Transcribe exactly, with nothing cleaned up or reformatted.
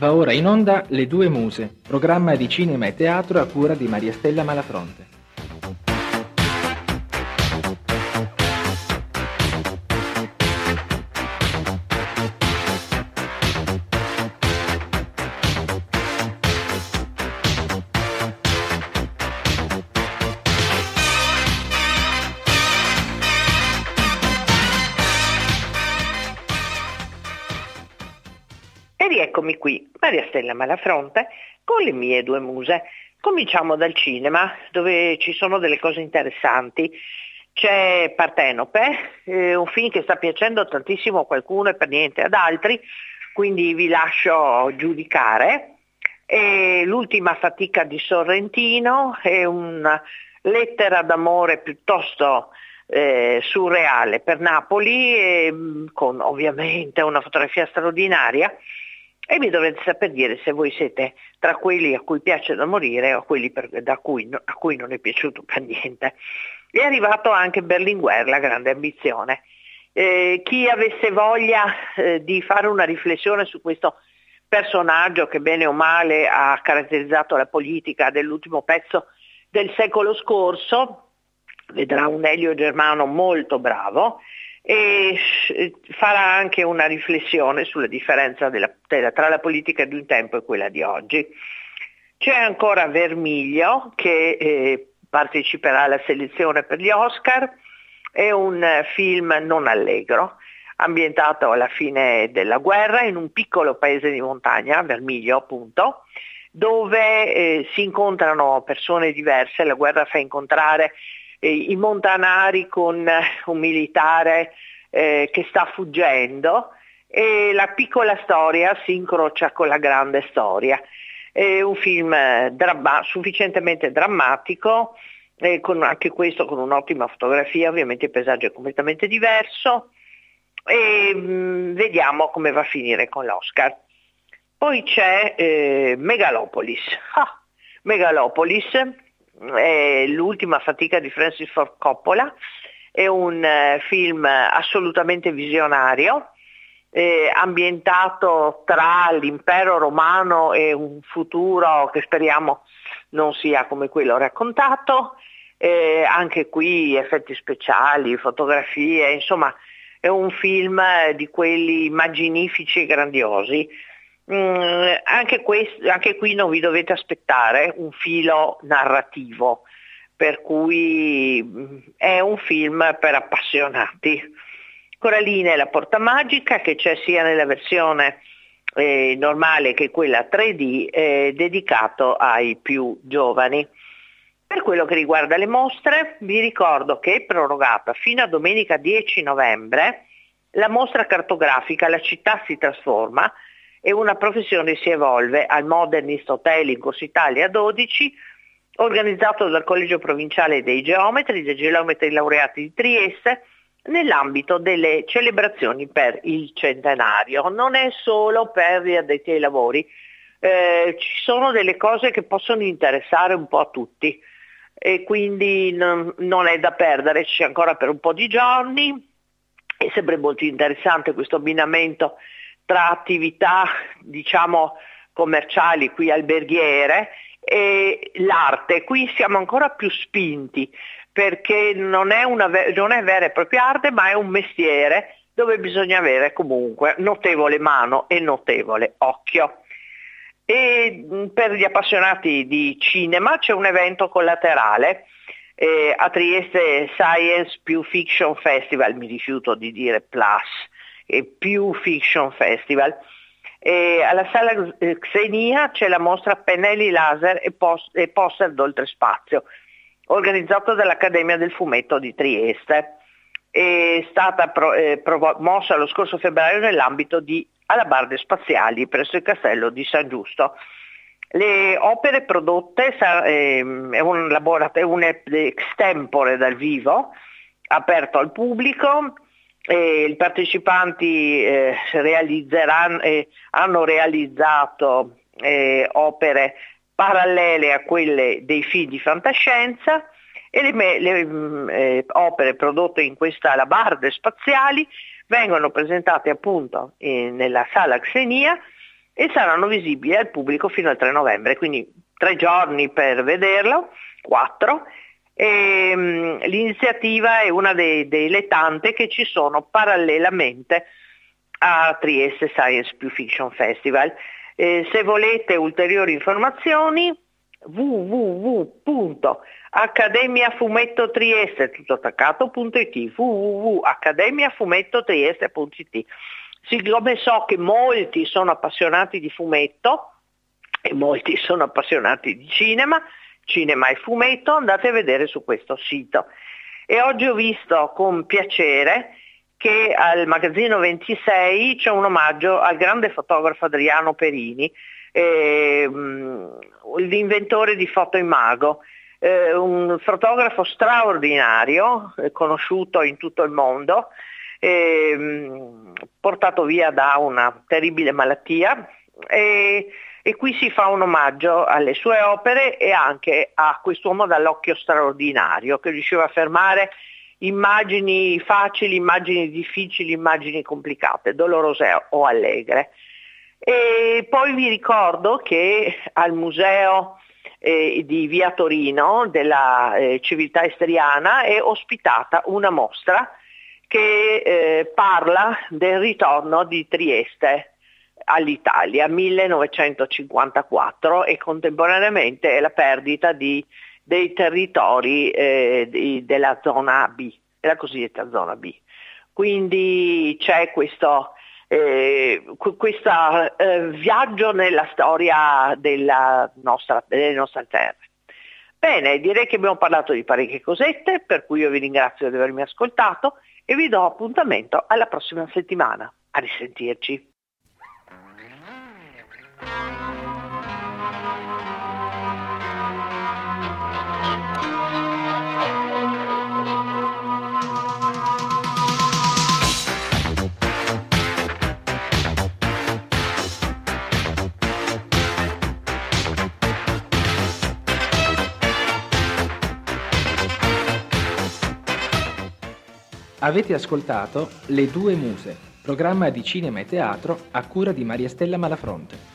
Va ora in onda Le Due Muse, programma di cinema e teatro a cura di Maria Stella Malafronte. E rieccomi qui, Maria Stella Malafronte, con le mie due muse. Cominciamo dal cinema, dove ci sono delle cose interessanti. C'è Partenope, eh, un film che sta piacendo tantissimo a qualcuno e per niente ad altri, quindi vi lascio giudicare. E L'ultima fatica di Sorrentino è una lettera d'amore piuttosto eh, surreale per Napoli, eh, con ovviamente una fotografia straordinaria. E mi dovete saper dire se voi siete tra quelli a cui piace da morire o quelli per, da cui, a cui non è piaciuto per niente. È arrivato anche Berlinguer, la grande ambizione. Eh, chi avesse voglia eh, di fare una riflessione su questo personaggio che bene o male ha caratterizzato la politica dell'ultimo pezzo del secolo scorso, vedrà un Elio Germano molto bravo, e farà anche una riflessione sulla differenza della, tra la politica di un tempo e quella di oggi. C'è ancora Vermiglio che eh, parteciperà alla selezione per gli Oscar, è un film non allegro, ambientato alla fine della guerra in un piccolo paese di montagna, Vermiglio appunto, dove eh, si incontrano persone diverse. La guerra fa incontrare i montanari con un militare eh, che sta fuggendo, e la piccola storia si incrocia con la grande storia. È un film dramma- sufficientemente drammatico, eh, con anche questo con un'ottima fotografia, ovviamente il paesaggio è completamente diverso, e mh, vediamo come va a finire con l'Oscar. Poi c'è eh, Megalopolis. Ah, Megalopolis è l'ultima fatica di Francis Ford Coppola, è un eh, film assolutamente visionario, eh, ambientato tra l'impero romano e un futuro che speriamo non sia come quello raccontato, eh, anche qui effetti speciali, fotografie, insomma è un film di quelli immaginifici e grandiosi. Mm, anche, questo, anche qui non vi dovete aspettare un filo narrativo, per cui mm, è un film per appassionati. Coraline e la porta magica, che c'è sia nella versione eh, normale che quella tre D, è dedicato ai più giovani. Per quello che riguarda le mostre, vi ricordo che è prorogata fino a domenica dieci novembre la mostra cartografica La città si trasforma e una professione si evolve al Modernist Hotel in Corso Italia dodici, organizzato dal Collegio Provinciale dei Geometri, dei Geometri Laureati di Trieste, nell'ambito delle celebrazioni per il centenario. Non è solo per gli addetti ai lavori, eh, ci sono delle cose che possono interessare un po' a tutti e quindi non, non è da perdere, c'è ancora per un po' di giorni. È sempre molto interessante questo abbinamento tra attività diciamo commerciali, qui alberghiere, e l'arte. Qui siamo ancora più spinti perché non è, una, non è vera e propria arte, ma è un mestiere dove bisogna avere comunque notevole mano e notevole occhio. E per gli appassionati di cinema c'è un evento collaterale eh, a Trieste, Science più Fiction Festival, mi rifiuto di dire plus, e più Fiction Festival. E alla sala Xenia c'è la mostra Pennelli Laser e, post- e Poster d'Oltrespazio, organizzato dall'Accademia del Fumetto di Trieste. È stata pro- eh, promossa lo scorso febbraio nell'ambito di Alabarde Spaziali presso il Castello di San Giusto. Le opere prodotte sa- ehm, è un laboratorio, un extempore dal vivo, aperto al pubblico. E i partecipanti eh, realizzeranno, eh, hanno realizzato eh, opere parallele a quelle dei film di fantascienza, e le, le eh, opere prodotte in questa Alabarde Spaziali vengono presentate appunto eh, nella sala Xenia e saranno visibili al pubblico fino al tre novembre, quindi tre giorni per vederlo, quattro. E, um, l'iniziativa è una dei, delle tante che ci sono parallelamente a Trieste Science Più Fiction Festival. Eh, se volete ulteriori informazioni, w w w punto accademia fumetto trieste tutto attaccato punto it, w w w punto accademia fumetto trieste punto it. Siccome so che molti sono appassionati di fumetto e molti sono appassionati di cinema, cinema e fumetto, andate a vedere su questo sito. E oggi ho visto con piacere che al Magazzino ventisei c'è un omaggio al grande fotografo Adriano Perini, eh, l'inventore di Foto Imago, eh, un fotografo straordinario, eh, conosciuto in tutto il mondo, eh, portato via da una terribile malattia, e, e qui si fa un omaggio alle sue opere e anche a quest'uomo dall'occhio straordinario che riusciva a fermare immagini facili, immagini difficili, immagini complicate, dolorose o allegre. E poi vi ricordo che al museo eh, di Via Torino della eh, civiltà istriana è ospitata una mostra che eh, parla del ritorno di Trieste all'Italia millenovecentocinquantaquattro e contemporaneamente la perdita di dei territori eh, di, della zona B, della cosiddetta zona B. Quindi c'è questo eh, questo eh, viaggio nella storia della nostra, delle nostre terre. Bene, direi che abbiamo parlato di parecchie cosette, per cui io vi ringrazio di avermi ascoltato e vi do appuntamento alla prossima settimana. A risentirci. Avete ascoltato Le Due Muse, programma di cinema e teatro a cura di Maria Stella Malafronte.